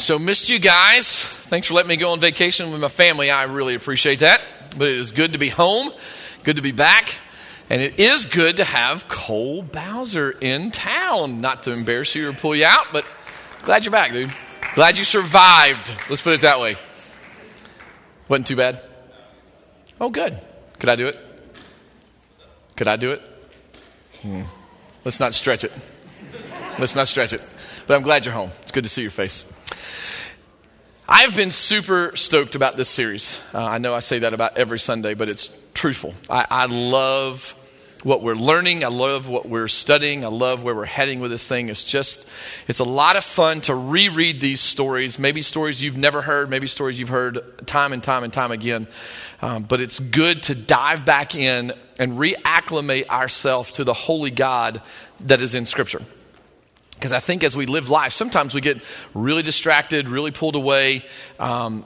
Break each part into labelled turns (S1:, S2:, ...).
S1: So missed you guys. Thanks for letting me go on vacation with my family. I really appreciate that. But it is good to be home, good to be back, and it is good to have Cole Bowser in town. Not to embarrass you or pull you out, but glad you're back, dude. Glad you survived. Let's put it that way. Wasn't too bad? Oh, good. Could I do it? Could I do it? Let's not stretch it. Let's not stretch it. But I'm glad you're home. It's good to see your face. I've been super stoked about this series. I know I say that about every Sunday, but it's truthful. I love what we're learning. I love what we're studying. I love where we're heading with this thing. It's a lot of fun to reread these stories, maybe stories you've never heard, maybe stories you've heard time and time and time again. But it's good to dive back in and reacclimate ourselves to the holy God that is in Scripture. Because I think as we live life, sometimes we get really distracted, really pulled away, and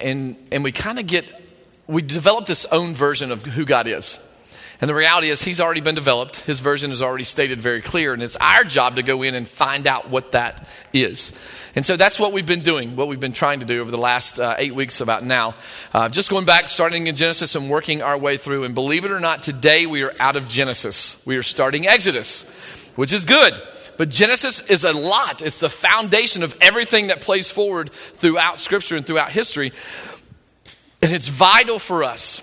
S1: we develop this own version of who God is. And the reality is He's already been developed. His version is already stated very clear, and it's our job to go in and find out what that is. And so that's what we've been doing, what we've been trying to do over the last 8 weeks about now. Just going back, starting in Genesis and working our way through. And believe it or not, today we are out of Genesis. We are starting Exodus, which is good. But Genesis is a lot. It's the foundation of everything that plays forward throughout Scripture and throughout history. And it's vital for us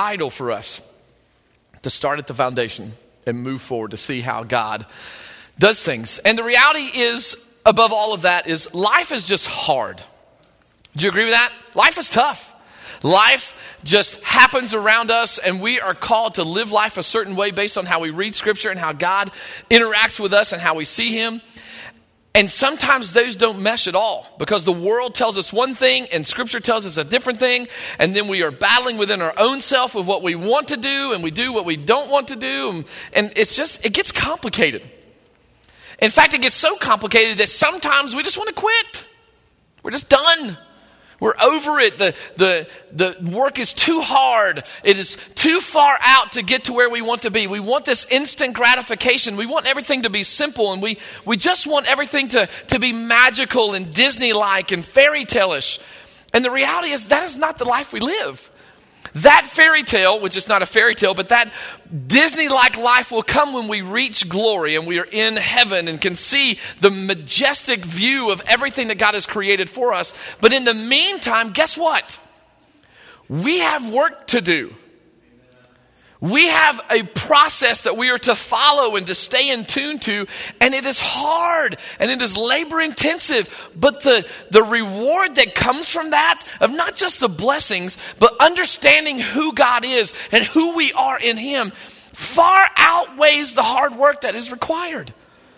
S1: to start at the foundation and move forward to see how God does things. And the reality is, above all of that, is life is just hard. Do you agree with that? Life is tough. Life just happens around us, and we are called to live life a certain way based on how we read Scripture and how God interacts with us and how we see Him. And sometimes those don't mesh at all because the world tells us one thing and Scripture tells us a different thing. And then we are battling within our own self with what we want to do, and we do what we don't want to do. And it gets complicated. In fact, it gets so complicated that sometimes we just want to quit. We're just done. We're over it. The work is too hard. It is too far out to get to where we want to be. We want this instant gratification. We want everything to be simple, and we just want everything to be magical and Disney-like and fairy tale-ish. And the reality is that is not the life we live. That fairy tale, which is not a fairy tale, but that Disney-like life will come when we reach glory and we are in heaven and can see the majestic view of everything that God has created for us. But in the meantime, guess what? We have work to do. We have a process that we are to follow and to stay in tune to, and it is hard and it is labor intensive. But the reward that comes from that, of not just the blessings, but understanding who God is and who we are in Him, far outweighs the hard work that is required.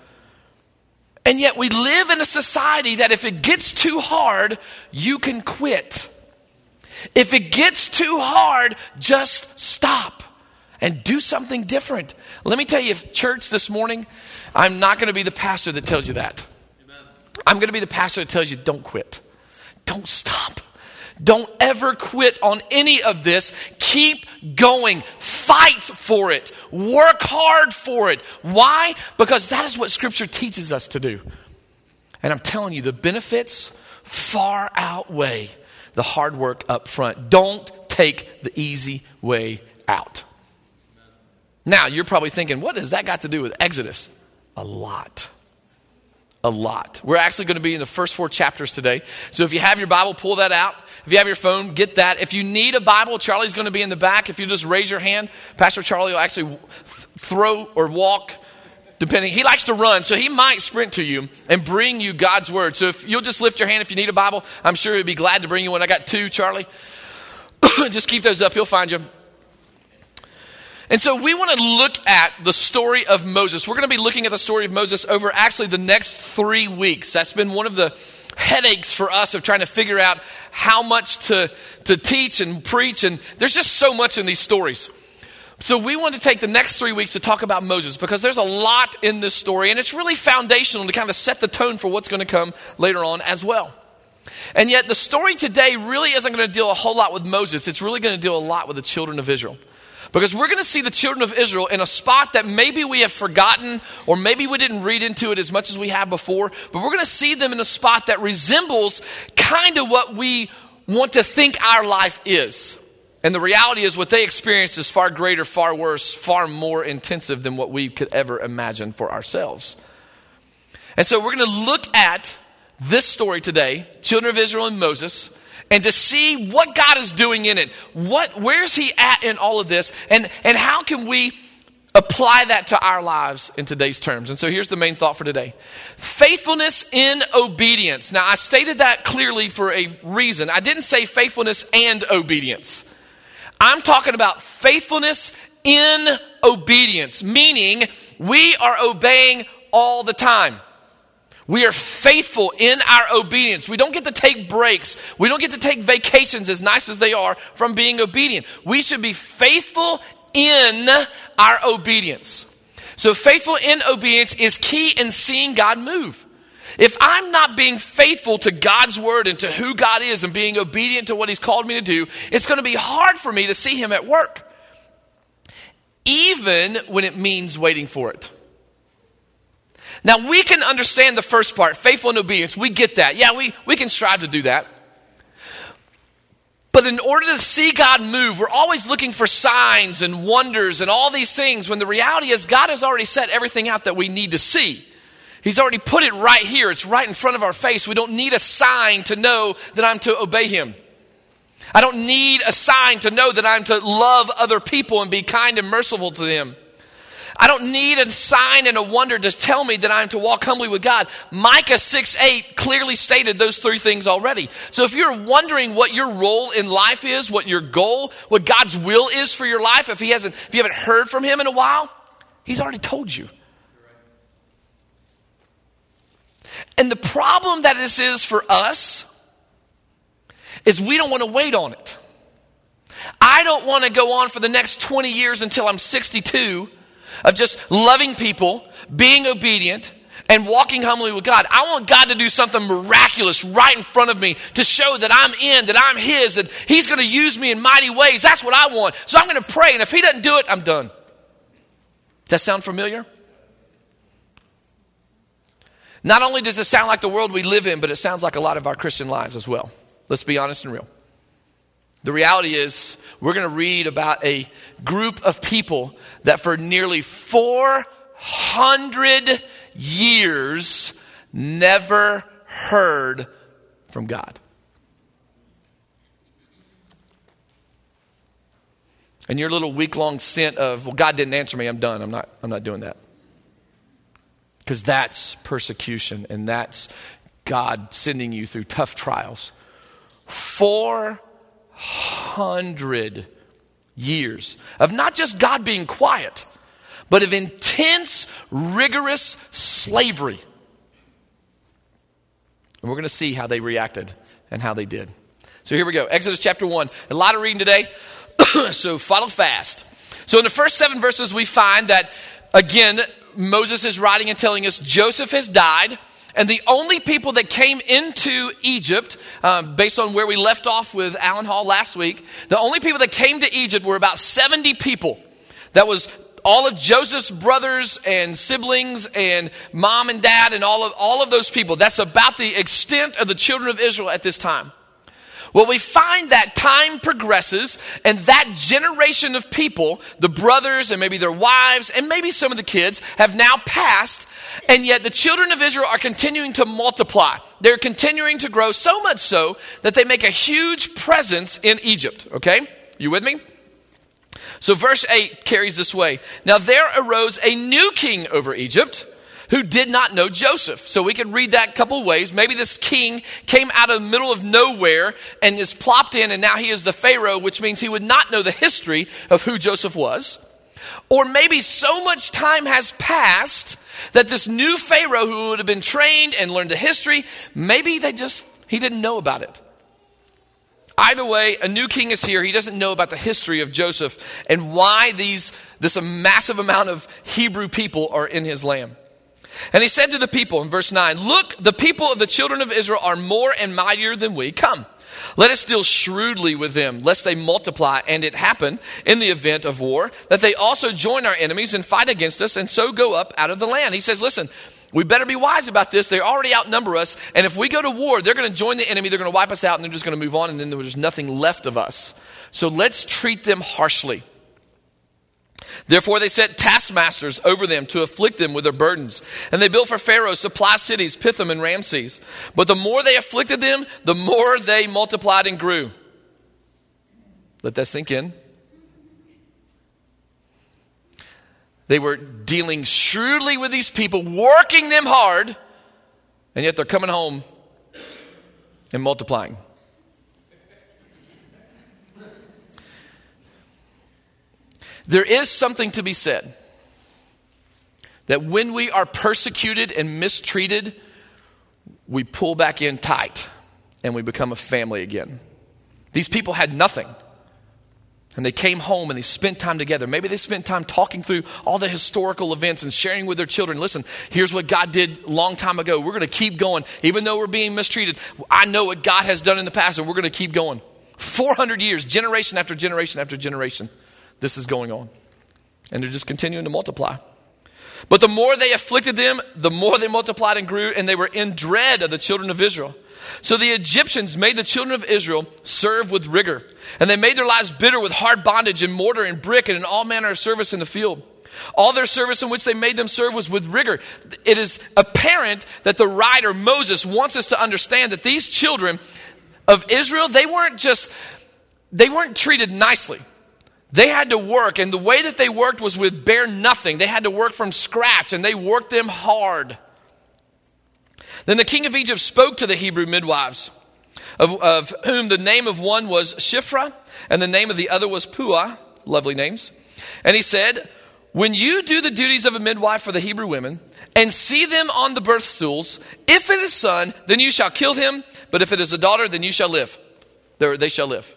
S1: And yet we live in a society that if it gets too hard, you can quit. If it gets too hard, just stop. And do something different. Let me tell you, church, this morning, I'm not going to be the pastor that tells you that. Amen. I'm going to be the pastor that tells you, don't quit. Don't stop. Don't ever quit on any of this. Keep going. Fight for it. Work hard for it. Why? Because that is what Scripture teaches us to do. And I'm telling you, the benefits far outweigh the hard work up front. Don't take the easy way out. Now, you're probably thinking, what has that got to do with Exodus? A lot. We're actually going to be in the first 4 chapters today. So if you have your Bible, pull that out. If you have your phone, get that. If you need a Bible, Charlie's going to be in the back. If you just raise your hand, Pastor Charlie will actually throw or walk, depending. He likes to run, so he might sprint to you and bring you God's Word. So if you'll just lift your hand if you need a Bible, I'm sure he'd be glad to bring you one. I got 2, Charlie. Just keep those up. He'll find you. And so we want to look at the story of Moses. We're going to be looking at the story of Moses over actually the next 3 weeks. That's been one of the headaches for us of trying to figure out how much to teach and preach. And there's just so much in these stories. So we want to take the next 3 weeks to talk about Moses because there's a lot in this story. And it's really foundational to kind of set the tone for what's going to come later on as well. And yet the story today really isn't going to deal a whole lot with Moses. It's really going to deal a lot with the children of Israel. Because we're going to see the children of Israel in a spot that maybe we have forgotten, or maybe we didn't read into it as much as we have before, but we're going to see them in a spot that resembles kind of what we want to think our life is. And the reality is what they experienced is far greater, far worse, far more intensive than what we could ever imagine for ourselves. And so we're going to look at this story today, children of Israel and Moses, and to see what God is doing in it. Where's he at in all of this? And how can we apply that to our lives in today's terms? And so here's the main thought for today. Faithfulness in obedience. Now, I stated that clearly for a reason. I didn't say faithfulness and obedience. I'm talking about faithfulness in obedience, meaning we are obeying all the time. We are faithful in our obedience. We don't get to take breaks. We don't get to take vacations, as nice as they are, from being obedient. We should be faithful in our obedience. So faithful in obedience is key in seeing God move. If I'm not being faithful to God's word and to who God is and being obedient to what he's called me to do, it's going to be hard for me to see him at work, even when it means waiting for it. Now, we can understand the first part, faithful in obedience. We get that. Yeah, we can strive to do that. But in order to see God move, we're always looking for signs and wonders and all these things, when the reality is God has already set everything out that we need to see. He's already put it right here. It's right in front of our face. We don't need a sign to know that I'm to obey him. I don't need a sign to know that I'm to love other people and be kind and merciful to them. I don't need a sign and a wonder to tell me that I'm to walk humbly with God. Micah 6:8 clearly stated those three things already. So if you're wondering what your role in life is, what your goal, what God's will is for your life, if you haven't heard from him in a while, he's already told you. And the problem that this is for us is we don't want to wait on it. I don't want to go on for the next 20 years until I'm 62 of just loving people, being obedient, and walking humbly with God. I want God to do something miraculous right in front of me to show that I'm in, that I'm his, that he's going to use me in mighty ways. That's what I want. So I'm going to pray, and if he doesn't do it, I'm done. Does that sound familiar? Not only does it sound like the world we live in, but it sounds like a lot of our Christian lives as well. Let's be honest and real. The reality is, we're going to read about a group of people that for nearly 400 years never heard from God. And your little week-long stint of, well, God didn't answer me, I'm done. I'm not doing that. Because that's persecution, and that's God sending you through tough trials. 400 years of not just God being quiet, but of intense, rigorous slavery. And we're going to see how they reacted and how they did. So here we go. Exodus chapter 1. A lot of reading today, so follow fast. So in the first 7 verses, we find that, again, Moses is writing and telling us Joseph has died. And the only people that came into Egypt, based on where we left off with Alan Hall last week, the only people that came to Egypt were about 70 people. That was all of Joseph's brothers and siblings and mom and dad and all of those people. That's about the extent of the children of Israel at this time. Well, we find that time progresses, and that generation of people, the brothers and maybe their wives and maybe some of the kids, have now passed, and yet the children of Israel are continuing to multiply. They're continuing to grow, so much so that they make a huge presence in Egypt. Okay? You with me? So verse 8 carries this way. Now there arose a new king over Egypt, who did not know Joseph. So we could read that a couple ways. Maybe this king came out of the middle of nowhere and is plopped in, and now he is the Pharaoh, which means he would not know the history of who Joseph was. Or maybe so much time has passed that this new Pharaoh, who would have been trained and learned the history, maybe he didn't know about it. Either way, a new king is here. He doesn't know about the history of Joseph and why this massive amount of Hebrew people are in his land. And he said to the people in verse 9, "Look, the people of the children of Israel are more and mightier than we. Come, Let us deal shrewdly with them, lest they multiply, and it happen, in the event of war, that they also join our enemies and fight against us, and so go up out of the land. He says, listen, we better be wise about this. They already outnumber us, and if we go to war, they're going to join the enemy, they're going to wipe us out, and they're just going to move on, and then there's nothing left of us. So let's treat them harshly. Therefore they set taskmasters over them to afflict them with their burdens. And they built for Pharaoh supply cities, Pithom and Ramses. But the more they afflicted them, the more they multiplied and grew. Let that sink in. They were dealing shrewdly with these people, working them hard, and yet they're coming home and multiplying. There is something to be said that when we are persecuted and mistreated, we pull back in tight and we become a family again. These people had nothing. And they came home and they spent time together. Maybe they spent time talking through all the historical events and sharing with their children. Listen, here's what God did a long time ago. We're going to keep going. Even though we're being mistreated, I know what God has done in the past and we're going to keep going. 400 years, generation after generation after generation. This is going on. And they're just continuing to multiply. But the more they afflicted them, the more they multiplied and grew, and they were in dread of the children of Israel. So the Egyptians made the children of Israel serve with rigor. And they made their lives bitter with hard bondage and mortar and brick and in all manner of service in the field. All their service in which they made them serve was with rigor. It is apparent that the writer, Moses, wants us to understand that these children of Israel, they weren't treated nicely. They had to work, and the way that they worked was with bare nothing. They had to work from scratch, and they worked them hard. Then the king of Egypt spoke to the Hebrew midwives, of whom the name of one was Shiphrah, and the name of the other was Puah, lovely names. And he said, when you do the duties of a midwife for the Hebrew women, and see them on the birth stools, if it is son, then you shall kill him, but if it is a daughter, then you shall live. They shall live.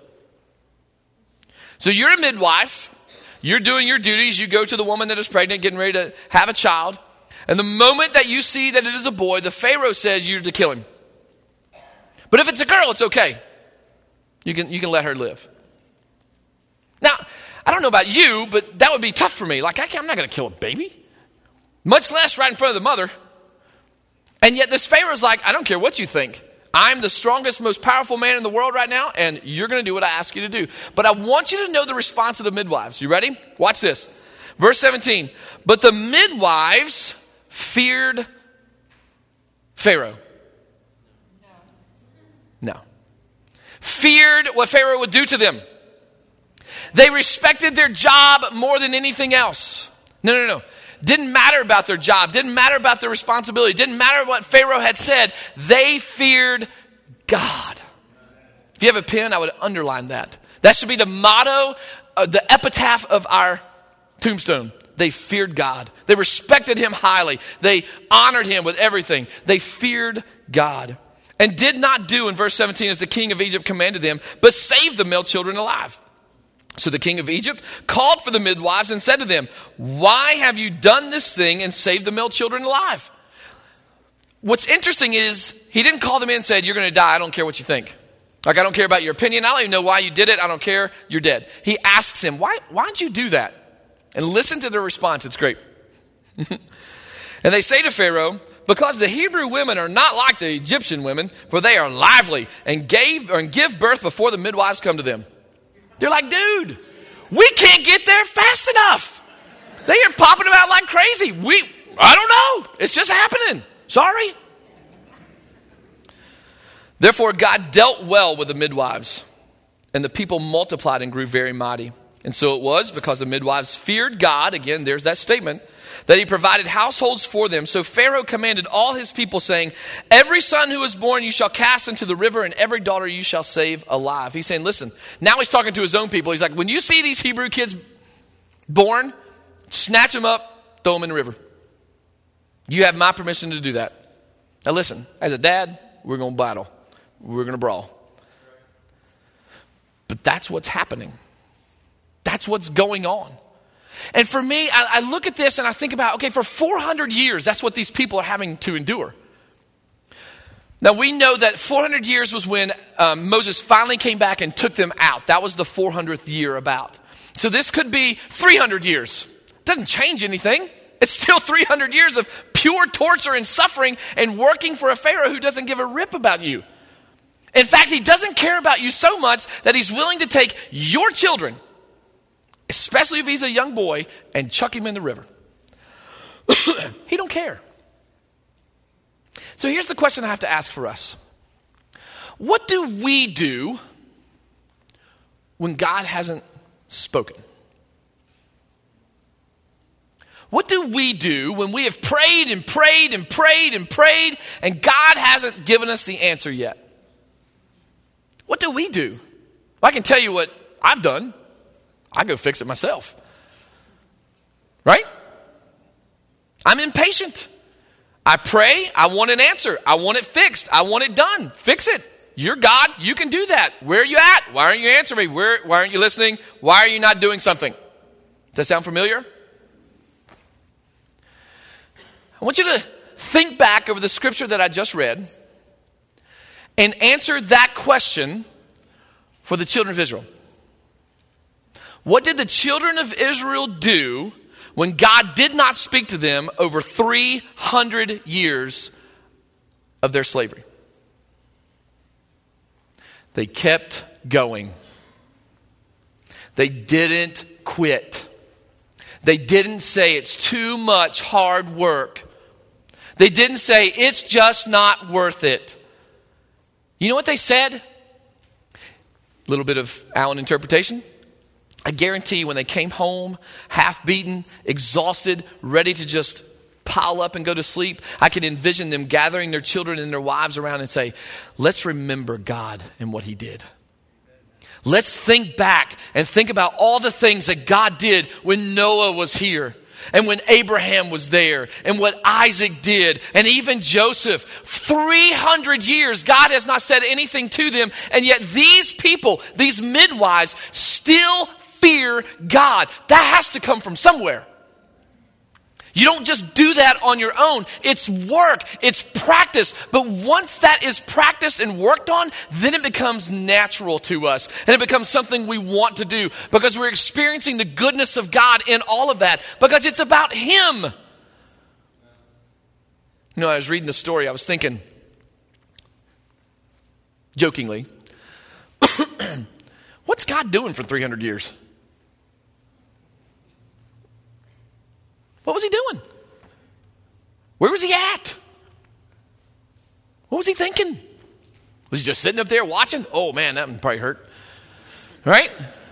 S1: So you're a midwife, you're doing your duties, you go to the woman that is pregnant, getting ready to have a child, and the moment that you see that it is a boy, the Pharaoh says you're to kill him. But if it's a girl, it's okay. You can let her live. Now, I don't know about you, but that would be tough for me. Like, I'm not going to kill a baby, much less right in front of the mother. And yet this Pharaoh's like, I don't care what you think. I'm the strongest, most powerful man in the world right now, and you're going to do what I ask you to do. But I want you to know the response of the midwives. You ready? Watch this. Verse 17. But the midwives feared Pharaoh. No. Feared what Pharaoh would do to them. They respected their job more than anything else. No. Didn't matter about their job. Didn't matter about their responsibility. Didn't matter what Pharaoh had said. They feared God. If you have a pen, I would underline that. That should be the motto, the epitaph of our tombstone. They feared God. They respected him highly. They honored him with everything. They feared God. And did not do, in verse 17, as the king of Egypt commanded them, but saved the male children alive. So the king of Egypt called for the midwives and said to them, why have you done this thing and saved the male children alive? What's interesting is he didn't call them in and said, you're going to die. I don't care what you think. Like, I don't care about your opinion. I don't even know why you did it. I don't care. You're dead. He asks him, why'd you do that? And listen to their response. It's great. And they say to Pharaoh, because the Hebrew women are not like the Egyptian women, for they are lively and give birth before the midwives come to them. They're like, dude, we can't get there fast enough. They are popping them out like crazy. I don't know. It's just happening. Sorry. Therefore, God dealt well with the midwives, and the people multiplied and grew very mighty. And so it was, because the midwives feared God, again, there's that statement, that he provided households for them. So Pharaoh commanded all his people, saying, every son who is born you shall cast into the river, and every daughter you shall save alive. He's saying, listen, now he's talking to his own people. He's like, when you see these Hebrew kids born, snatch them up, throw them in the river. You have my permission to do that. Now listen, as a dad, we're going to battle. We're going to brawl. But that's what's happening. That's what's going on. And for me, I look at this and I think about, okay, for 400 years, that's what these people are having to endure. Now, we know that 400 years was when Moses finally came back and took them out. That was the 400th year about. So this could be 300 years. Doesn't change anything. It's still 300 years of pure torture and suffering and working for a Pharaoh who doesn't give a rip about you. In fact, he doesn't care about you so much that he's willing to take your children, especially if he's a young boy, and chuck him in the river. He don't care. So here's the question I have to ask for us. What do we do when God hasn't spoken? What do we do when we have prayed and prayed and prayed and prayed and God hasn't given us the answer yet? What do we do? Well, I can tell you what I've done. I go fix it myself. Right? I'm impatient. I pray. I want an answer. I want it fixed. I want it done. Fix it. You're God. You can do that. Where are you at? Why aren't you answering me? Why aren't you listening? Why are you not doing something? Does that sound familiar? I want you to think back over the scripture that I just read and answer that question for the children of Israel. What did the children of Israel do when God did not speak to them over 300 years of their slavery? They kept going. They didn't quit. They didn't say it's too much hard work. They didn't say it's just not worth it. You know what they said? A little bit of Allen interpretation. I guarantee when they came home, half-beaten, exhausted, ready to just pile up and go to sleep, I could envision them gathering their children and their wives around and say, let's remember God and what he did. Let's think back and think about all the things that God did when Noah was here and when Abraham was there and what Isaac did and even Joseph. 300 years, God has not said anything to them, and yet these people, these midwives, still fear God. That has to come from somewhere. You don't just do that on your own. It's work. It's practice. But once that is practiced and worked on, then it becomes natural to us. And it becomes something we want to do because we're experiencing the goodness of God in all of that because it's about him. You know, I was reading the story. I was thinking, jokingly, what's God doing for 300 years? What was he doing? Where was he at? What was he thinking? Was he just sitting up there watching? Oh man, that one probably hurt. Right?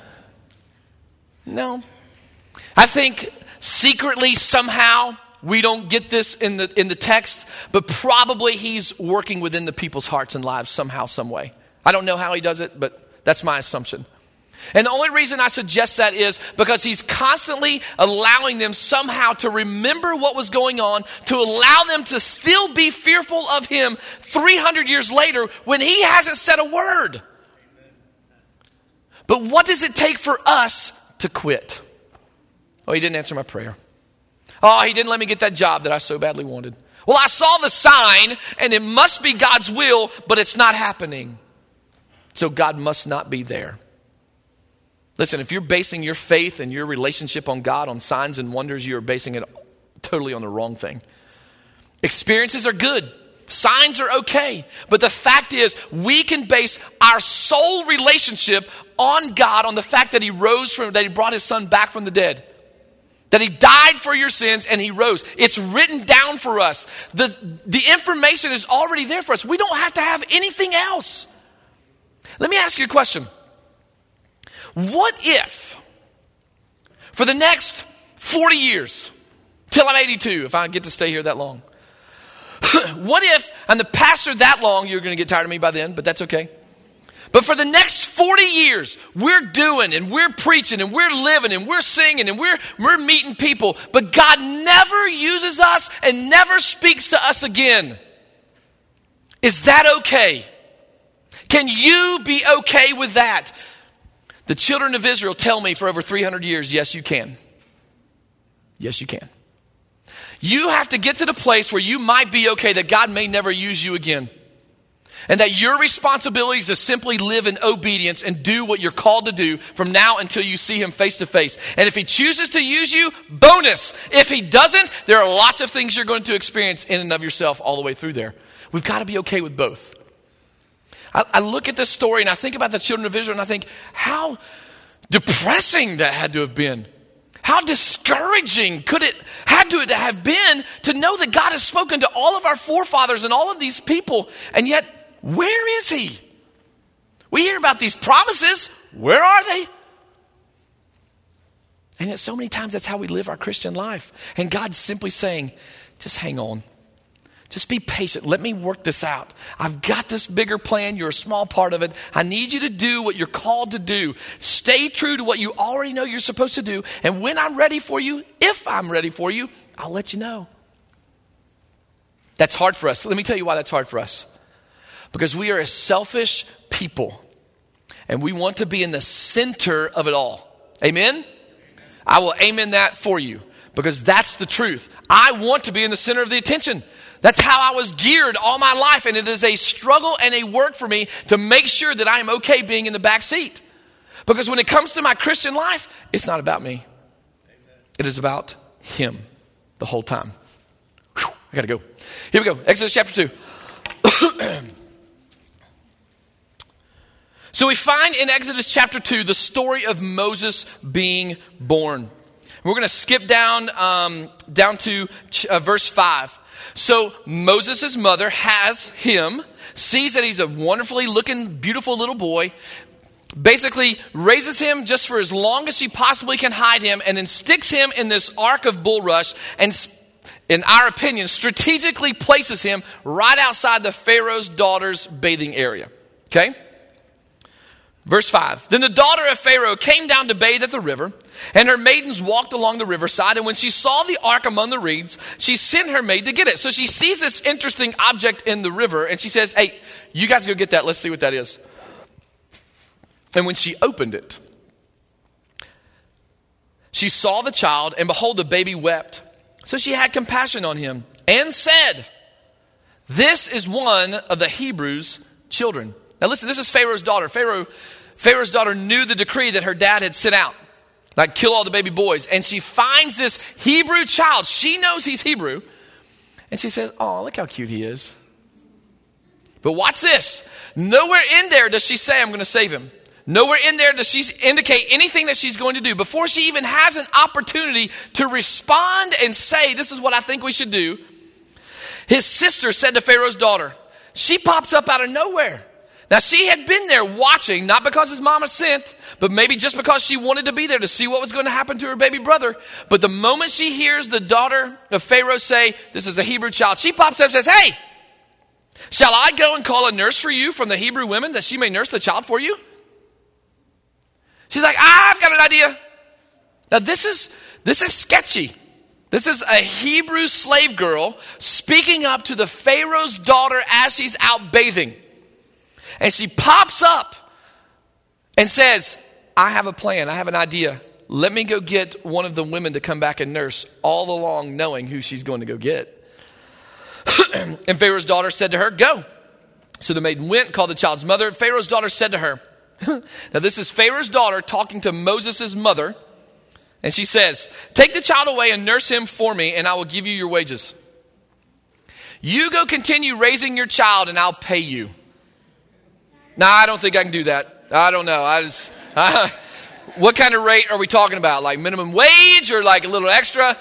S1: No. I think secretly somehow we don't get this in the text, but probably he's working within the people's hearts and lives somehow, some way. I don't know how he does it, but that's my assumption. And the only reason I suggest that is because he's constantly allowing them somehow to remember what was going on, to allow them to still be fearful of him 300 years later when he hasn't said a word. But what does it take for us to quit? Oh, he didn't answer my prayer. Oh, he didn't let me get that job that I so badly wanted. Well, I saw the sign and it must be God's will, but it's not happening. So God must not be there. Listen, if you're basing your faith and your relationship on God on signs and wonders, you're basing it totally on the wrong thing. Experiences are good. Signs are okay. But the fact is, we can base our soul relationship on God, on the fact that that he brought his son back from the dead. That he died for your sins and he rose. It's written down for us. The information is already there for us. We don't have to have anything else. Let me ask you a question. What if, for the next 40 years, till I'm 82, if I get to stay here that long, what if, I'm the pastor that long, you're going to get tired of me by then, but that's okay. But for the next 40 years, we're doing and we're preaching and we're living and we're singing and we're meeting people, but God never uses us and never speaks to us again. Is that okay? Can you be okay with that? The children of Israel tell me for over 300 years, yes, you can. Yes, you can. You have to get to the place where you might be okay that God may never use you again. And that your responsibility is to simply live in obedience and do what you're called to do from now until you see him face to face. And if he chooses to use you, bonus. If he doesn't, there are lots of things you're going to experience in and of yourself all the way through there. We've got to be okay with both. I look at this story and I think about the children of Israel and I think, how depressing that had to have been. How discouraging had to have been to know that God has spoken to all of our forefathers and all of these people, and yet, where is he? We hear about these promises. Where are they? And yet so many times that's how we live our Christian life. And God's simply saying, just hang on. Just be patient. Let me work this out. I've got this bigger plan. You're a small part of it. I need you to do what you're called to do. Stay true to what you already know you're supposed to do. And when I'm ready for you, if I'm ready for you, I'll let you know. That's hard for us. Let me tell you why that's hard for us. Because we are a selfish people. And we want to be in the center of it all. Amen? I will amen that for you. Because that's the truth. I want to be in the center of the attention. That's how I was geared all my life. And it is a struggle and a work for me to make sure that I am okay being in the back seat. Because when it comes to my Christian life, it's not about me. It is about him the whole time. Whew, I got to go. Here we go. Exodus chapter 2. So we find in Exodus chapter 2 the story of Moses being born. We're going to skip down to verse 5. So Moses' mother has him, sees that he's a wonderfully looking, beautiful little boy, basically raises him just for as long as she possibly can hide him, and then sticks him in this ark of bulrush and, in our opinion, strategically places him right outside the Pharaoh's daughter's bathing area. Okay? Verse 5, then the daughter of Pharaoh came down to bathe at the river, and her maidens walked along the riverside, and when she saw the ark among the reeds, she sent her maid to get it. So she sees this interesting object in the river, and she says, hey, you guys go get that. Let's see what that is. And when she opened it, she saw the child, and behold, the baby wept. So she had compassion on him and said, this is one of the Hebrews' children. Now listen, this is Pharaoh's daughter. Pharaoh's daughter knew the decree that her dad had sent out. Like, kill all the baby boys. And she finds this Hebrew child. She knows he's Hebrew. And she says, oh, look how cute he is. But watch this. Nowhere in there does she say, I'm going to save him. Nowhere in there does she indicate anything that she's going to do. Before she even has an opportunity to respond and say, this is what I think we should do, his sister said to Pharaoh's daughter, she pops up out of nowhere. Now, she had been there watching, not because his mama sent, but maybe just because she wanted to be there to see what was going to happen to her baby brother. But the moment she hears the daughter of Pharaoh say, this is a Hebrew child, she pops up and says, hey, shall I go and call a nurse for you from the Hebrew women that she may nurse the child for you? She's like, I've got an idea. Now, this is sketchy. This is a Hebrew slave girl speaking up to the Pharaoh's daughter as she's out bathing. And she pops up and says, I have a plan. I have an idea. Let me go get one of the women to come back and nurse, all along knowing who she's going to go get. And Pharaoh's daughter said to her, go. So the maiden went, called the child's mother. Pharaoh's daughter said to her, now this is Pharaoh's daughter talking to Moses' mother. And she says, take the child away and nurse him for me, and I will give you your wages. You go continue raising your child, and I'll pay you. No, I don't think I can do that. I don't know. What kind of rate are we talking about? Like minimum wage or like a little extra?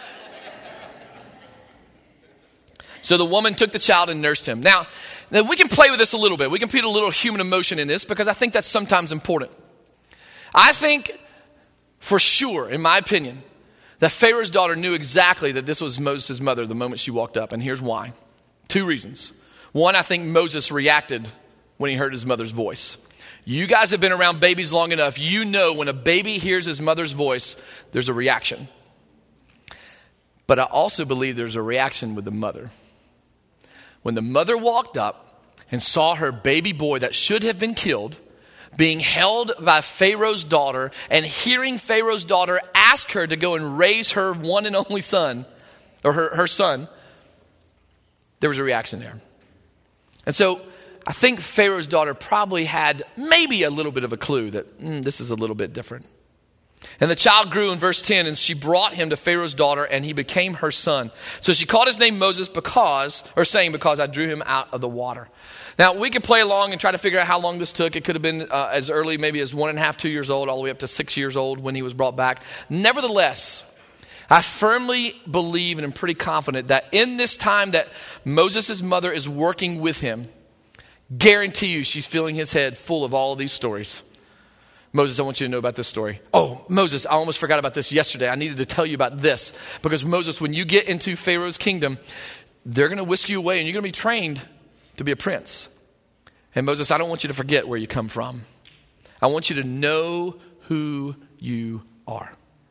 S1: So the woman took the child and nursed him. Now, we can play with this a little bit. We can put a little human emotion in this because I think that's sometimes important. I think for sure, in my opinion, that Pharaoh's daughter knew exactly that this was Moses' mother the moment she walked up. And here's why. 2 reasons. One, I think Moses reacted when he heard his mother's voice. You guys have been around babies long enough. You know when a baby hears his mother's voice, there's a reaction. But I also believe there's a reaction with the mother. When the mother walked up and saw her baby boy that should have been killed being held by Pharaoh's daughter, and hearing Pharaoh's daughter ask her to go and raise her one and only son, or her son, there was a reaction there. And so I think Pharaoh's daughter probably had maybe a little bit of a clue that this is a little bit different. And the child grew in verse 10, and she brought him to Pharaoh's daughter, and he became her son. So she called his name Moses because I drew him out of the water. Now, we could play along and try to figure out how long this took. It could have been as early maybe as 1.5, 2 years old, all the way up to 6 years old when he was brought back. Nevertheless, I firmly believe and am pretty confident that in this time that Moses' mother is working with him, guarantee you she's filling his head full of all of these stories. Moses, I want you to know about this story. Oh, Moses, I almost forgot about this yesterday. I needed to tell you about this. Because Moses, when you get into Pharaoh's kingdom, they're going to whisk you away and you're going to be trained to be a prince. And Moses, I don't want you to forget where you come from. I want you to know who you are.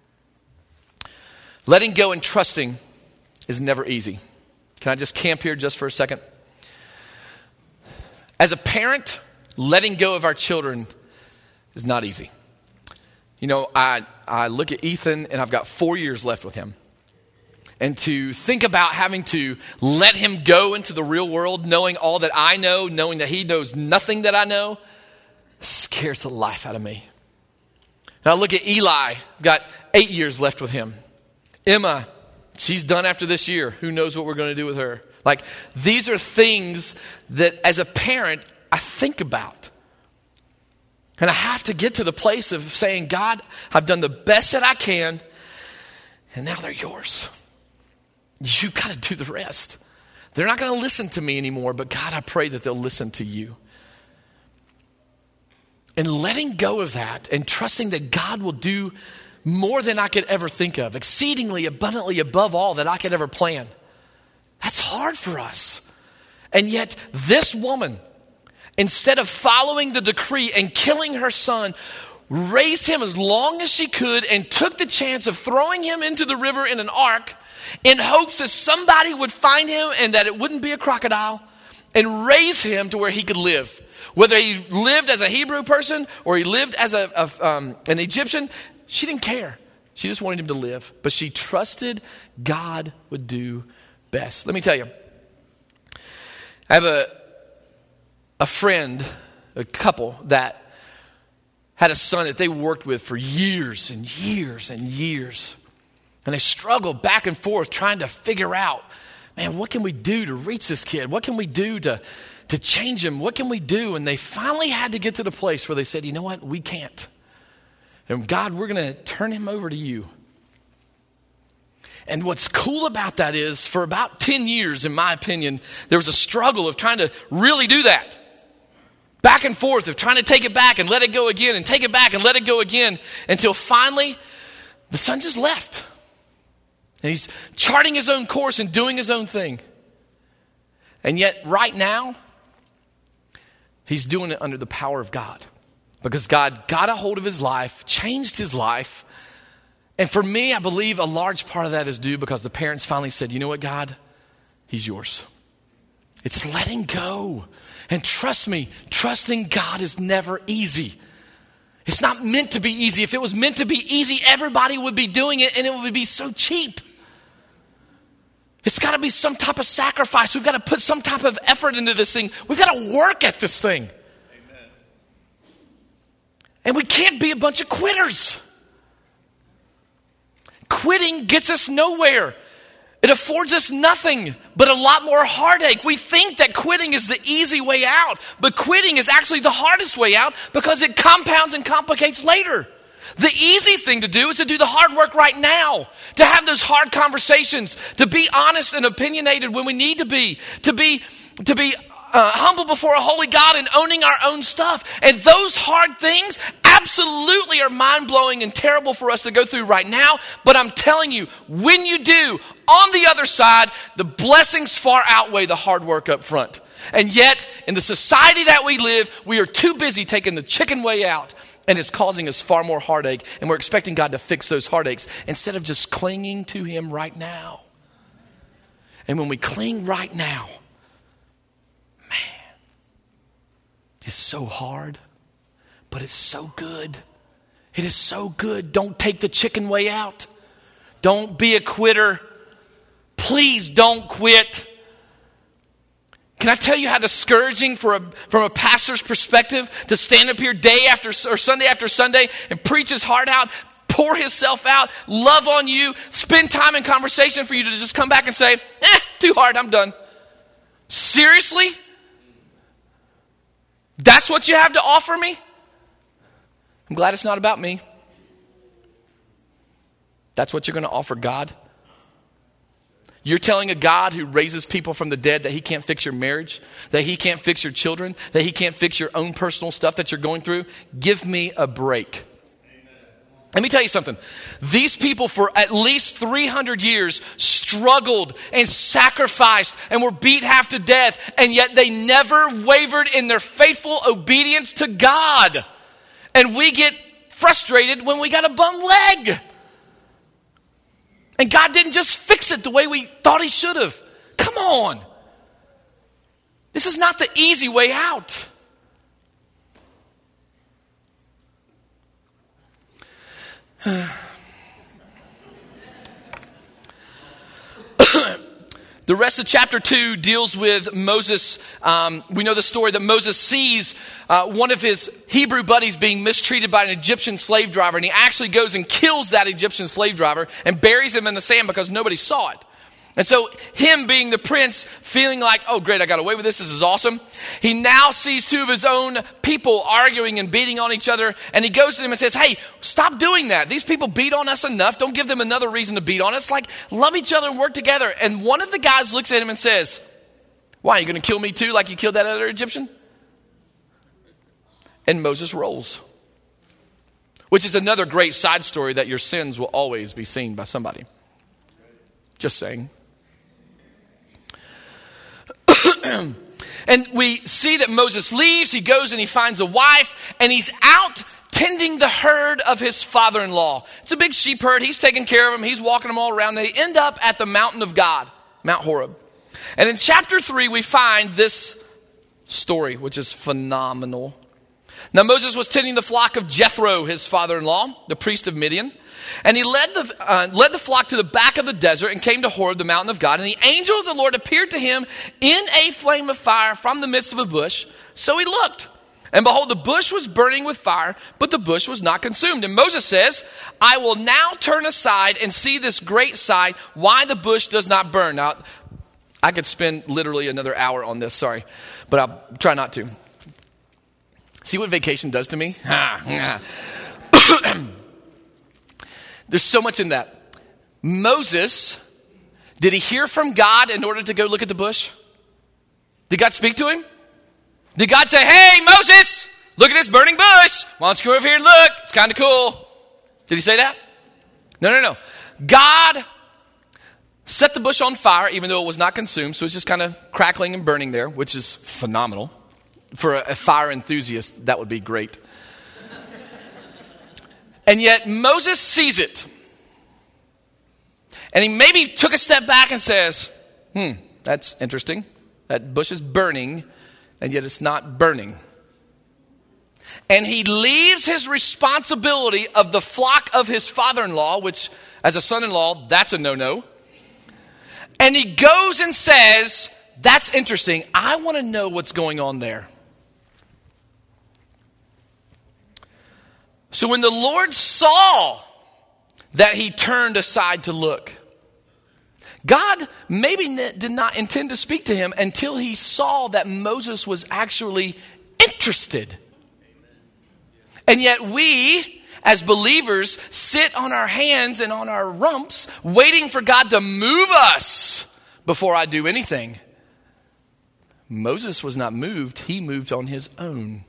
S1: Letting go and trusting is never easy. Can I just camp here just for a second? As a parent, letting go of our children is not easy. You know, I look at Ethan and I've got 4 years left with him. And to think about having to let him go into the real world, knowing all that I know, knowing that he knows nothing that I know, scares the life out of me. Now look at Eli. I've got 8 years left with him. Emma, she's done after this year. Who knows what we're going to do with her? Like, these are things that as a parent, I think about. And I have to get to the place of saying, God, I've done the best that I can, and now they're yours. You've got to do the rest. They're not going to listen to me anymore, but God, I pray that they'll listen to you. And letting go of that and trusting that God will do more than I could ever think of, exceedingly abundantly above all that I could ever plan. That's hard for us. And yet this woman, instead of following the decree and killing her son, raised him as long as she could and took the chance of throwing him into the river in an ark in hopes that somebody would find him and that it wouldn't be a crocodile, and raise him to where he could live. Whether he lived as a Hebrew person or he lived as an Egyptian, she didn't care. She just wanted him to live. But she trusted God would do best. Let me tell you, I have a friend, a couple that had a son that they worked with for years and years and years. And they struggled back and forth trying to figure out, man, what can we do to reach this kid? What can we do to change him? What can we do? And they finally had to get to the place where they said, you know what? We can't. And God, we're going to turn him over to you. And what's cool about that is for about 10 years, in my opinion, there was a struggle of trying to really do that. Back and forth of trying to take it back and let it go again and take it back and let it go again until finally the son just left. And he's charting his own course and doing his own thing. And yet right now, he's doing it under the power of God. Because God got a hold of his life, changed his life. And for me, I believe a large part of that is due because the parents finally said, you know what, God? He's yours. It's letting go. And trust me, trusting God is never easy. It's not meant to be easy. If it was meant to be easy, everybody would be doing it and it would be so cheap. It's got to be some type of sacrifice. We've got to put some type of effort into this thing. We've got to work at this thing. Amen. And we can't be a bunch of quitters. Quitting gets us nowhere. It affords us nothing but a lot more heartache. We think that quitting is the easy way out, but quitting is actually the hardest way out because it compounds and complicates later. The easy thing to do is to do the hard work right now, to have those hard conversations, to be honest and opinionated when we need to be humble before a holy God and owning our own stuff. And those hard things absolutely are mind-blowing and terrible for us to go through right now. But I'm telling you, when you do, on the other side, the blessings far outweigh the hard work up front. And yet, in the society that we live, we are too busy taking the chicken way out. And it's causing us far more heartache. And we're expecting God to fix those heartaches instead of just clinging to him right now. And when we cling right now, man, it's so hard, but it's so good. It is so good. Don't take the chicken way out. Don't be a quitter. Please don't quit. Can I tell you how discouraging from a pastor's perspective to stand up here day after or Sunday after Sunday and preach his heart out, pour himself out, love on you, spend time in conversation for you to just come back and say, too hard, I'm done. Seriously? That's what you have to offer me? I'm glad it's not about me. That's what you're going to offer God? You're telling a God who raises people from the dead that he can't fix your marriage, that he can't fix your children, that he can't fix your own personal stuff that you're going through? Give me a break. Let me tell you something. These people for at least 300 years struggled and sacrificed and were beat half to death, and yet they never wavered in their faithful obedience to God. And we get frustrated when we got a bum leg. And God didn't just fix it the way we thought he should have. Come on. This is not the easy way out. The rest of chapter 2 deals with Moses. We know the story that Moses sees one of his Hebrew buddies being mistreated by an Egyptian slave driver. And he actually goes and kills that Egyptian slave driver and buries him in the sand because nobody saw it. And so him being the prince, feeling like, oh great, I got away with this. This is awesome. He now sees two of his own people arguing and beating on each other. And he goes to them and says, hey, stop doing that. These people beat on us enough. Don't give them another reason to beat on us. Like, love each other and work together. And one of the guys looks at him and says, why, are you going to kill me too like you killed that other Egyptian? And Moses rolls. Which is another great side story that your sins will always be seen by somebody. Just saying. And we see that Moses leaves, he goes and he finds a wife, and he's out tending the herd of his father-in-law. It's a big sheep herd. He's taking care of them. He's walking them all around. They end up at the mountain of God, Mount Horeb. And in chapter 3, we find this story, which is phenomenal. Now, Moses was tending the flock of Jethro, his father-in-law, the priest of Midian. And he led the flock to the back of the desert and came to Horeb, the mountain of God. And the angel of the Lord appeared to him in a flame of fire from the midst of a bush. So he looked. And behold, the bush was burning with fire, but the bush was not consumed. And Moses says, I will now turn aside and see this great sight, why the bush does not burn. Now, I could spend literally another hour on this, sorry. But I'll try not to. See what vacation does to me? There's so much in that. Moses, did he hear from God in order to go look at the bush? Did God speak to him? Did God say, hey, Moses, look at this burning bush. Why don't you come over here and look? It's kind of cool. Did he say that? No. God set the bush on fire, even though it was not consumed. So it's just kind of crackling and burning there, which is phenomenal. For a fire enthusiast, that would be great. And yet Moses sees it. And he maybe took a step back and says, that's interesting. That bush is burning, and yet it's not burning. And he leaves his responsibility of the flock of his father-in-law, which as a son-in-law, that's a no-no. And he goes and says, that's interesting. I want to know what's going on there. So when the Lord saw that he turned aside to look, God maybe did not intend to speak to him until he saw that Moses was actually interested. And yet we, as believers, sit on our hands and on our rumps, waiting for God to move us before I do anything. Moses was not moved. He moved on his own.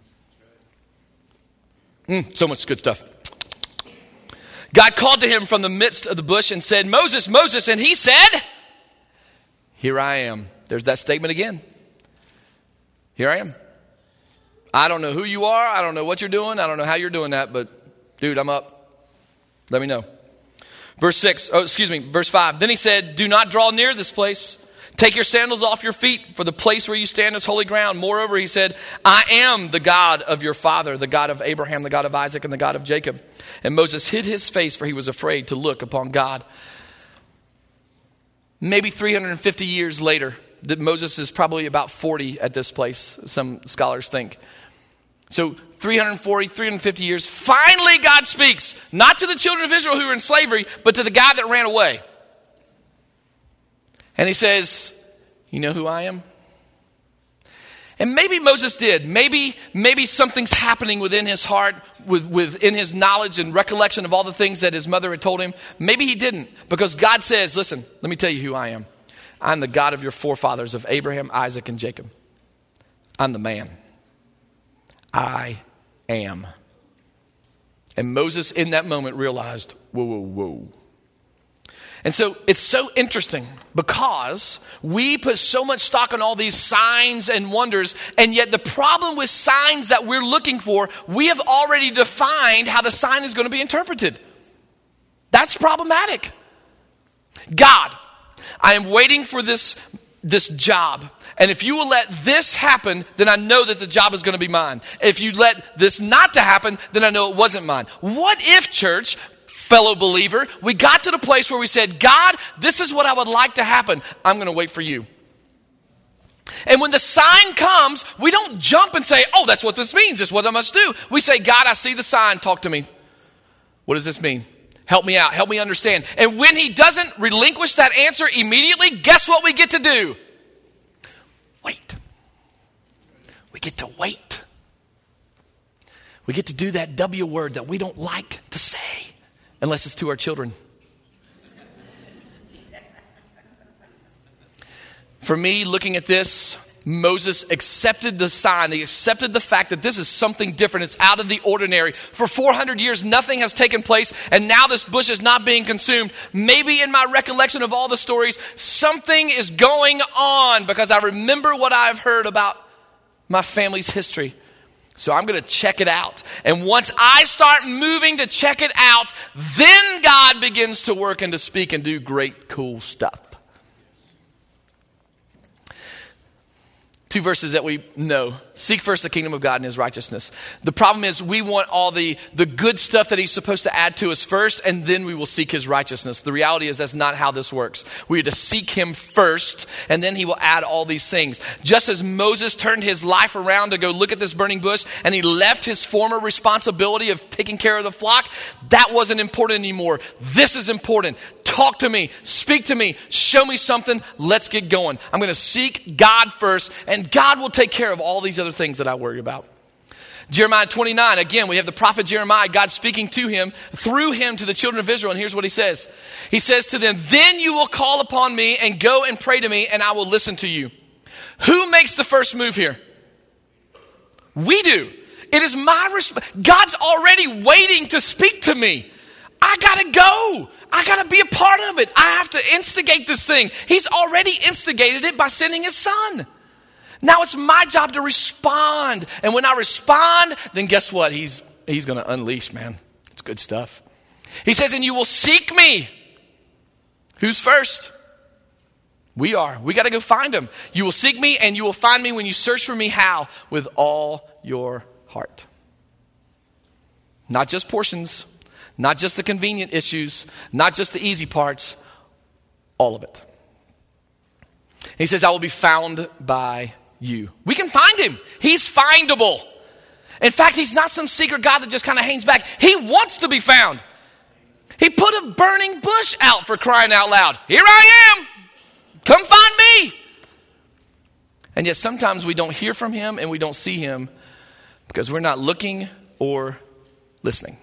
S1: So much good stuff. God called to him from the midst of the bush and said, Moses, Moses. And he said, here I am. There's that statement again. Here I am. I don't know who you are. I don't know what you're doing. I don't know how you're doing that. But dude, I'm up. Let me know. Verse 5. Then he said, do not draw near this place. Take your sandals off your feet, for the place where you stand is holy ground. Moreover, he said, I am the God of your father, the God of Abraham, the God of Isaac, and the God of Jacob. And Moses hid his face, for he was afraid to look upon God. Maybe 350 years later, that Moses is probably about 40 at this place, some scholars think. So 340, 350 years. Finally, God speaks, not to the children of Israel who were in slavery, but to the guy that ran away. And he says, you know who I am? And maybe Moses did. Maybe something's happening within his heart, within his knowledge and recollection of all the things that his mother had told him. Maybe he didn't, because God says, listen, let me tell you who I am. I'm the God of your forefathers, of Abraham, Isaac, and Jacob. I'm the man. I am. And Moses in that moment realized, whoa, whoa, whoa. And so it's so interesting because we put so much stock on all these signs and wonders, and yet the problem with signs that we're looking for, we have already defined how the sign is going to be interpreted. That's problematic. God, I am waiting for this job. And if you will let this happen, then I know that the job is going to be mine. If you let this not to happen, then I know it wasn't mine. What if, church, fellow believer, we got to the place where we said, God, this is what I would like to happen. I'm going to wait for you. And when the sign comes, we don't jump and say, oh, that's what this means. That's what I must do. We say, God, I see the sign. Talk to me. What does this mean? Help me out. Help me understand. And when he doesn't relinquish that answer immediately, guess what we get to do? Wait. We get to wait. We get to do that W word that we don't like to say. Unless it's to our children. For me, looking at this, Moses accepted the sign. He accepted the fact that this is something different. It's out of the ordinary. For 400 years, nothing has taken place, and now this bush is not being consumed. Maybe in my recollection of all the stories, something is going on because I remember what I've heard about my family's history. So I'm going to check it out. And once I start moving to check it out, then God begins to work and to speak and do great, cool stuff. 2 verses that we know. Seek first the kingdom of God and his righteousness. The problem is we want all the good stuff that he's supposed to add to us first, and then we will seek his righteousness. The reality is that's not how this works. We are to seek him first, and then he will add all these things. Just as Moses turned his life around to go look at this burning bush, and he left his former responsibility of taking care of the flock, that wasn't important anymore. This is important. Talk to me, speak to me, show me something, let's get going. I'm going to seek God first, and God will take care of all these other things that I worry about. Jeremiah 29, again, we have the prophet Jeremiah, God speaking to him, through him to the children of Israel, and here's what he says. He says to them, then you will call upon me and go and pray to me, and I will listen to you. Who makes the first move here? We do. It is my God's already waiting to speak to me. I gotta go. I gotta be a part of it. I have to instigate this thing. He's already instigated it by sending his son. Now it's my job to respond. And when I respond, then guess what? He's gonna unleash, man. It's good stuff. He says, and you will seek me. Who's first? We are. We gotta go find him. You will seek me and you will find me when you search for me. How? With all your heart. Not just portions. Not just the convenient issues, not just the easy parts, all of it. He says, I will be found by you. We can find him. He's findable. In fact, he's not some secret God that just kind of hangs back. He wants to be found. He put a burning bush out, for crying out loud. Here I am. Come find me. And yet sometimes we don't hear from him and we don't see him because we're not looking or listening.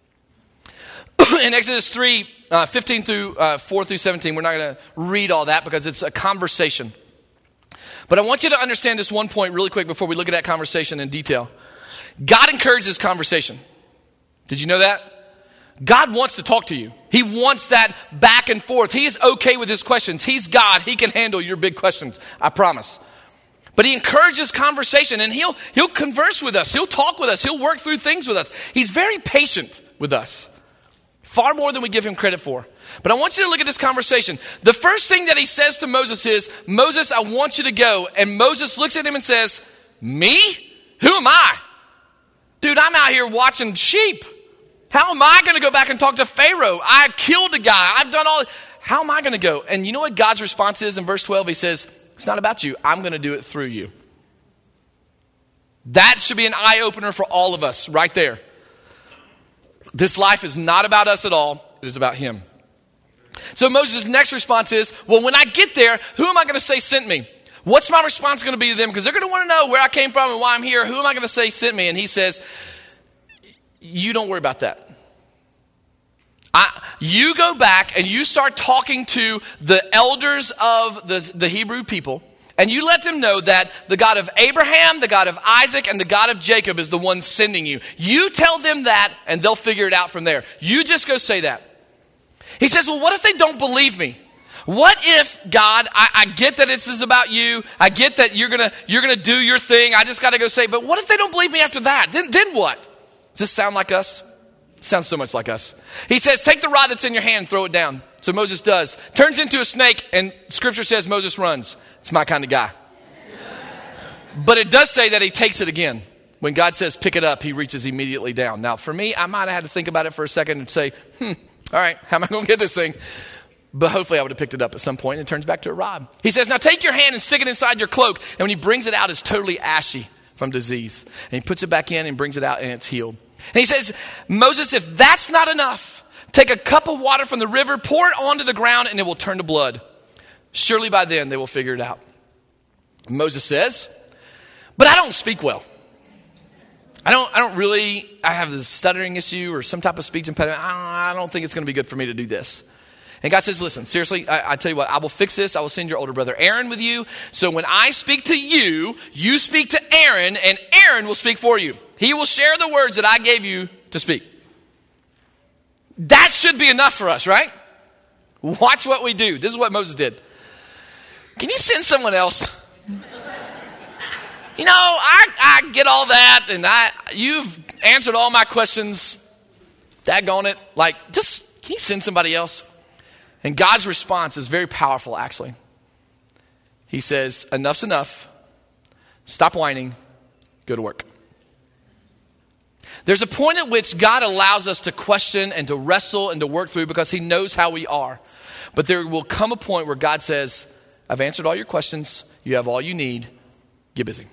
S1: In Exodus 3, 15 through 4 through 17, we're not going to read all that because it's a conversation. But I want you to understand this one point really quick before we look at that conversation in detail. God encourages conversation. Did you know that? God wants to talk to you. He wants that back and forth. He is okay with his questions. He's God. He can handle your big questions. I promise. But he encourages conversation, and he'll converse with us. He'll talk with us. He'll work through things with us. He's very patient with us. Far more than we give him credit for. But I want you to look at this conversation. The first thing that he says to Moses is, Moses, I want you to go. And Moses looks at him and says, me? Who am I? Dude, I'm out here watching sheep. How am I going to go back and talk to Pharaoh? I killed a guy. I've done all. How am I going to go? And you know what God's response is in verse 12? He says, It's not about you. I'm going to do it through you. That should be an eye-opener for all of us right there. This life is not about us at all. It is about him. So Moses' next response is, well, when I get there, who am I going to say sent me? What's my response going to be to them? Because they're going to want to know where I came from and why I'm here. Who am I going to say sent me? And he says, you don't worry about that. You go back and you start talking to the elders of the Hebrew people, and you let them know that the God of Abraham, the God of Isaac, and the God of Jacob is the one sending you. You tell them that, and they'll figure it out from there. You just go say that. He says, well, what if they don't believe me? What if, God, I get that this is about you. I get that you're gonna do your thing. I just got to go say, but what if they don't believe me after that? Then what? Does this sound like us? It sounds so much like us. He says, take the rod that's in your hand and throw it down. So Moses does. Turns into a snake, and scripture says Moses runs. It's my kind of guy. But it does say that he takes it again. When God says pick it up, he reaches immediately down. Now, for me, I might have had to think about it for a second and say, all right, how am I going to get this thing? But hopefully I would have picked it up at some point, and it turns back to a rod. He says, now take your hand and stick it inside your cloak. And when he brings it out, it's totally ashy from disease. And he puts it back in and brings it out, and it's healed. And he says, Moses, if that's not enough, take a cup of water from the river, pour it onto the ground, and it will turn to blood. Surely by then they will figure it out. And Moses says, but I don't speak well. I have this stuttering issue or some type of speech impediment. I don't think it's going to be good for me to do this. And God says, listen, seriously, I tell you what, I will fix this. I will send your older brother Aaron with you. So when I speak to you, you speak to Aaron, and Aaron will speak for you. He will share the words that I gave you to speak. That should be enough for us, right? Watch what we do. This is what Moses did. Can you send someone else? You know, I get all that, and you've answered all my questions. Daggone it. Like, just, can you send somebody else? And God's response is very powerful, actually. He says, enough's enough. Stop whining. Go to work. There's a point at which God allows us to question and to wrestle and to work through because he knows how we are. But there will come a point where God says, I've answered all your questions. You have all you need. Get busy.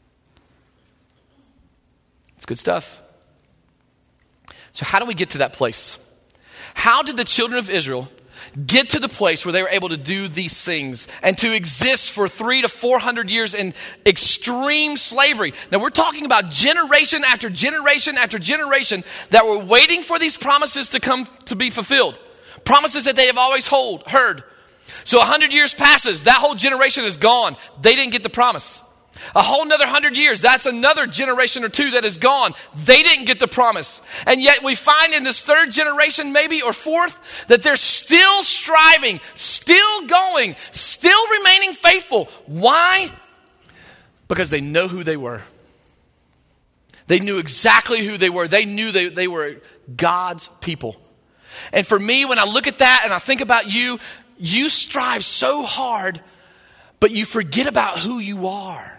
S1: It's good stuff. So how do we get to that place? How did the children of Israel get to the place where they were able to do these things and to exist for 300 to 400 years in extreme slavery? Now we're talking about generation after generation after generation that were waiting for these promises to come to be fulfilled. Promises that they have always heard. So 100 years passes, that whole generation is gone. They didn't get the promise. A whole another 100 years, that's another generation or two that is gone. They didn't get the promise. And yet we find in this third generation, maybe, or fourth, that they're still striving, still going, still remaining faithful. Why? Because they know who they were. They knew exactly who they were. They knew they were God's people. And for me, when I look at that and I think about you, you strive so hard, but you forget about who you are.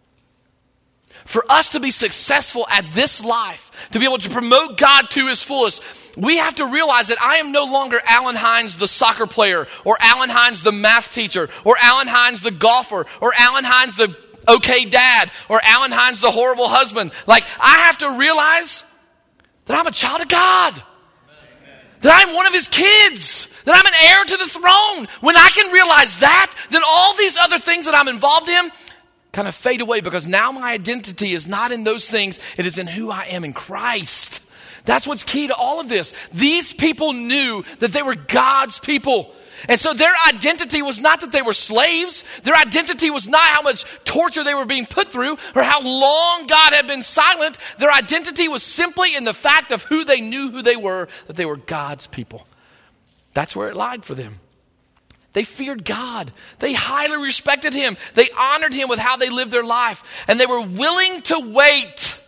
S1: For us to be successful at this life, to be able to promote God to his fullest, we have to realize that I am no longer Alan Hines, the soccer player, or Alan Hines, the math teacher, or Alan Hines, the golfer, or Alan Hines, the okay dad, or Alan Hines, the horrible husband. Like, I have to realize that I'm a child of God. That I'm one of his kids. That I'm an heir to the throne. When I can realize that, then all these other things that I'm involved in kind of fade away, because now my identity is not in those things. It is in who I am in Christ. That's what's key to all of this. These people knew that they were God's people. And so their identity was not that they were slaves. Their identity was not how much torture they were being put through or how long God had been silent. Their identity was simply in the fact of who they knew who they were, that they were God's people. That's where it lied for them. They feared God. They highly respected him. They honored him with how they lived their life. And they were willing to wait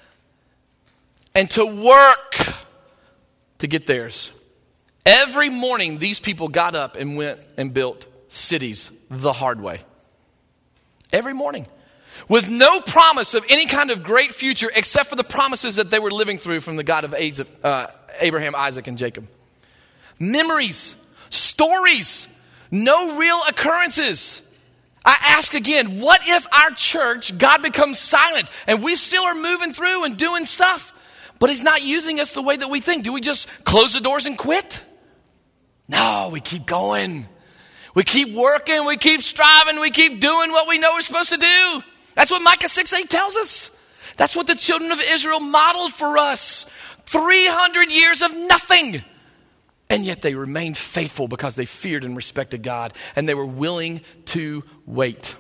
S1: and to work to get theirs. Every morning, these people got up and went and built cities the hard way. Every morning. With no promise of any kind of great future except for the promises that they were living through from the God of Abraham, Isaac, and Jacob. Memories, stories, no real occurrences. I ask again, what if our church, God becomes silent and we still are moving through and doing stuff, but he's not using us the way that we think? Do we just close the doors and quit? No, we keep going. We keep working, we keep striving, we keep doing what we know we're supposed to do. That's what Micah 6:8 tells us. That's what the children of Israel modeled for us. 300 years of nothing. And yet they remained faithful because they feared and respected God, and they were willing to wait.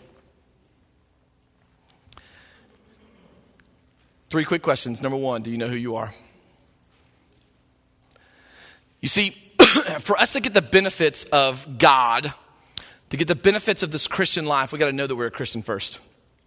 S1: 3 quick questions. Number 1, do you know who you are? You see, for us to get the benefits of God, to get the benefits of this Christian life, we got to know that we're a Christian first.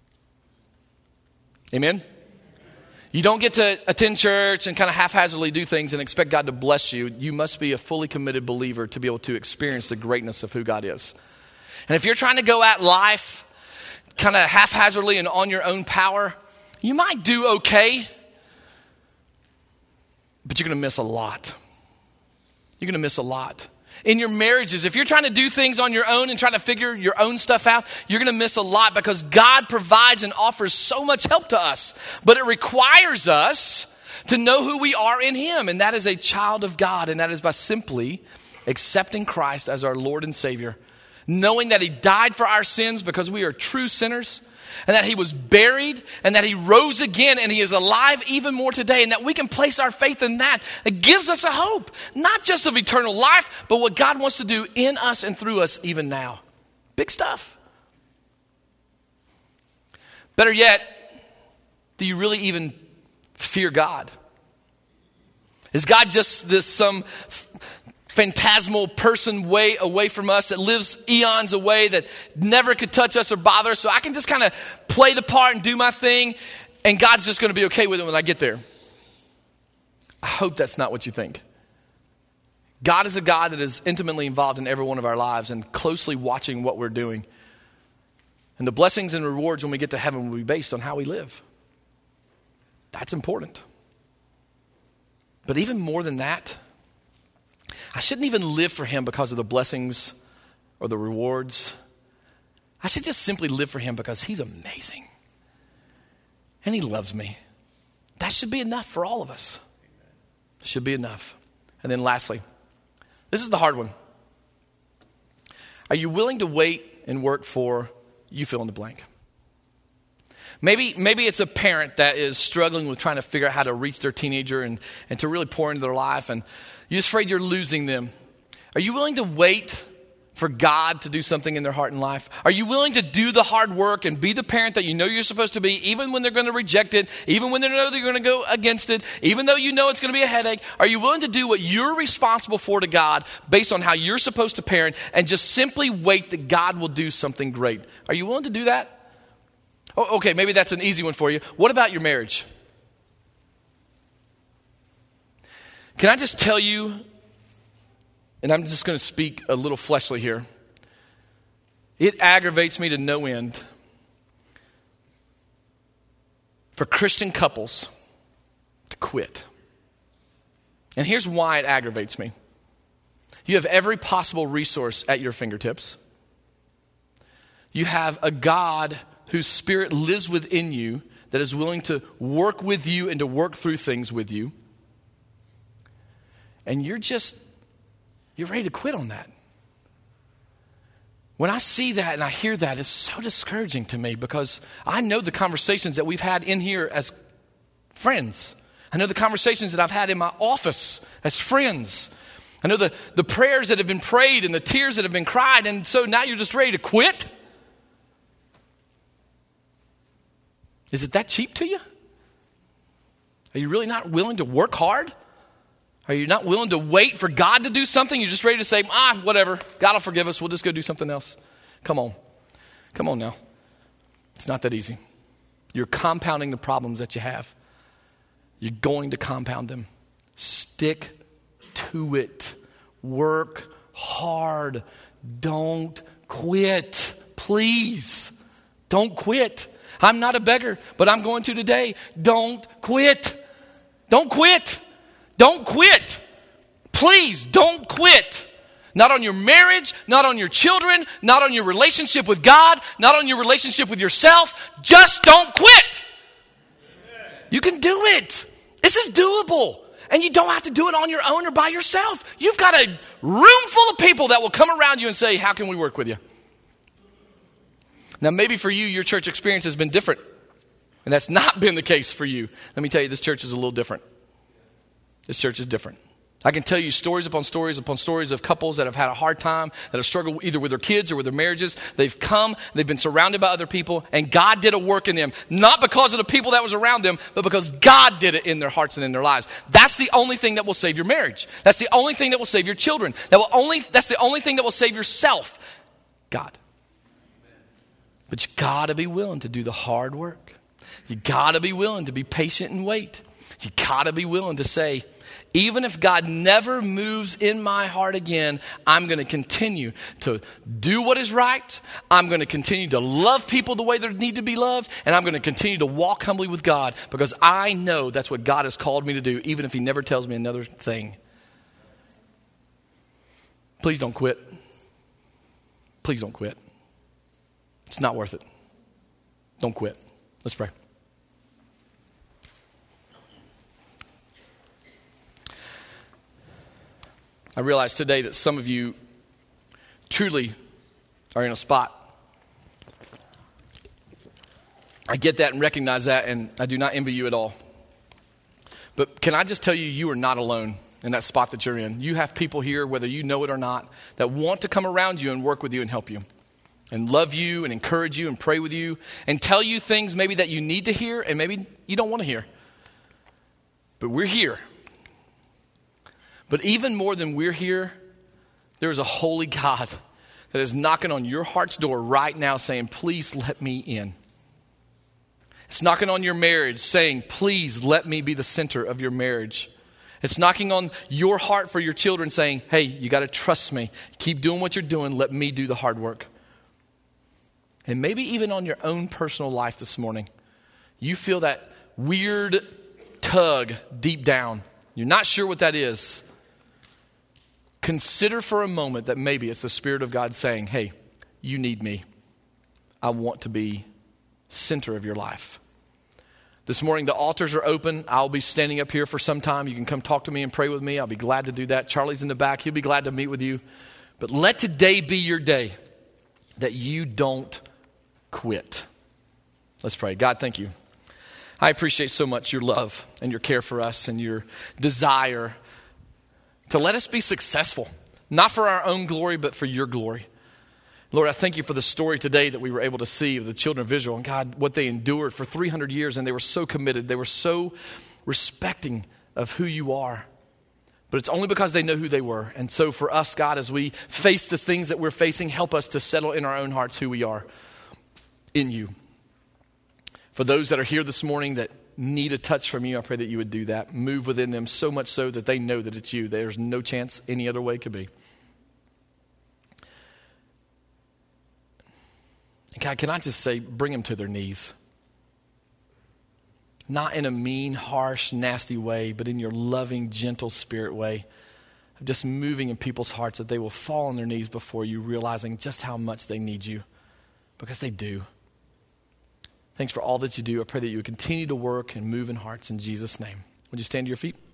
S1: Amen? You don't get to attend church and kind of haphazardly do things and expect God to bless you. You must be a fully committed believer to be able to experience the greatness of who God is. And if you're trying to go at life kind of haphazardly and on your own power, you might do okay, but you're going to miss a lot. You're going to miss a lot. In your marriages, if you're trying to do things on your own and trying to figure your own stuff out, you're going to miss a lot because God provides and offers so much help to us. But it requires us to know who we are in him, and that is a child of God, and that is by simply accepting Christ as our Lord and Savior, knowing that he died for our sins because we are true sinners, and that he was buried, and that he rose again, and he is alive even more today, and that we can place our faith in that. It gives us a hope, not just of eternal life, but what God wants to do in us and through us even now. Big stuff. Better yet, do you really even fear God? Is God just this some phantasmal person way away from us that lives eons away that never could touch us or bother us, so I can just kind of play the part and do my thing and God's just going to be okay with it when I get there? I hope that's not what you think. God is a God that is intimately involved in every one of our lives and closely watching what we're doing. And the blessings and rewards when we get to heaven will be based on how we live. That's important. But even more than that, I shouldn't even live for him because of the blessings or the rewards. I should just simply live for him because he's amazing. And he loves me. That should be enough for all of us. Should be enough. And then lastly, this is the hard one. Are you willing to wait and work for you fill in the blank? Maybe it's a parent that is struggling with trying to figure out how to reach their teenager and to really pour into their life, and you're just afraid you're losing them. Are you willing to wait for God to do something in their heart and life? Are you willing to do the hard work and be the parent that you know you're supposed to be, even when they're going to reject it, even when they know they're going to go against it, even though you know it's going to be a headache? Are you willing to do what you're responsible for to God based on how you're supposed to parent and just simply wait that God will do something great? Are you willing to do that? Oh, okay, maybe that's an easy one for you. What about your marriage? Can I just tell you, and I'm just going to speak a little fleshly here, it aggravates me to no end for Christian couples to quit. And here's why it aggravates me. You have every possible resource at your fingertips. You have a God whose spirit lives within you that is willing to work with you and to work through things with you. And you're ready to quit on that. When I see that and I hear that, it's so discouraging to me because I know the conversations that we've had in here as friends. I know the conversations that I've had in my office as friends. I know the prayers that have been prayed and the tears that have been cried, and so now you're just ready to quit? Is it that cheap to you? Are you really not willing to work hard? Are you not willing to wait for God to do something? You're just ready to say, whatever. God will forgive us. We'll just go do something else. Come on. Come on now. It's not that easy. You're compounding the problems that you have. You're going to compound them. Stick to it. Work hard. Don't quit. Please. Don't quit. I'm not a beggar, but I'm going to today. Don't quit. Don't quit. Don't quit. Please don't quit. Not on your marriage, not on your children, not on your relationship with God, not on your relationship with yourself. Just don't quit. Amen. You can do it. This is doable. And you don't have to do it on your own or by yourself. You've got a room full of people that will come around you and say, how can we work with you? Now, maybe for you, your church experience has been different. And that's not been the case for you. Let me tell you, this church is a little different. This church is different. I can tell you stories upon stories upon stories of couples that have had a hard time, that have struggled either with their kids or with their marriages. They've come, they've been surrounded by other people, and God did a work in them. Not because of the people that was around them, but because God did it in their hearts and in their lives. That's the only thing that will save your marriage. That's the only thing that will save your children. That's the only thing that will save yourself. God. But you gotta be willing to do the hard work. You gotta be willing to be patient and wait. You gotta be willing to say, even if God never moves in my heart again, I'm going to continue to do what is right. I'm going to continue to love people the way they need to be loved. And I'm going to continue to walk humbly with God because I know that's what God has called me to do, even if he never tells me another thing. Please don't quit. Please don't quit. It's not worth it. Don't quit. Let's pray. I realize today that some of you truly are in a spot. I get that and recognize that, and I do not envy you at all. But can I just tell you, you are not alone in that spot that you're in. You have people here, whether you know it or not, that want to come around you and work with you and help you and love you and encourage you and pray with you and tell you things maybe that you need to hear and maybe you don't want to hear. But we're here. But even more than we're here, there is a holy God that is knocking on your heart's door right now saying, please let me in. It's knocking on your marriage saying, please let me be the center of your marriage. It's knocking on your heart for your children saying, hey, you got to trust me. Keep doing what you're doing. Let me do the hard work. And maybe even on your own personal life this morning, you feel that weird tug deep down. You're not sure what that is. Consider for a moment that maybe it's the Spirit of God saying, hey, you need me. I want to be center of your life. This morning, the altars are open. I'll be standing up here for some time. You can come talk to me and pray with me. I'll be glad to do that. Charlie's in the back. He'll be glad to meet with you. But let today be your day that you don't quit. Let's pray. God, thank you. I appreciate so much your love and your care for us and your desire to let us be successful, not for our own glory, but for your glory. Lord, I thank you for the story today that we were able to see of the children of Israel and God, what they endured for 300 years, and they were so committed. They were so respecting of who you are. But it's only because they know who they were. And so for us, God, as we face the things that we're facing, help us to settle in our own hearts who we are in you. For those that are here this morning that need a touch from you, I pray that you would do that. Move within them so much so that they know that it's you. There's no chance any other way could be. God, can I just say, bring them to their knees. Not in a mean, harsh, nasty way, but in your loving, gentle spirit way. Of just moving in people's hearts that they will fall on their knees before you, realizing just how much they need you. Because they do. Thanks for all that you do. I pray that you would continue to work and move in hearts in Jesus' name. Would you stand to your feet?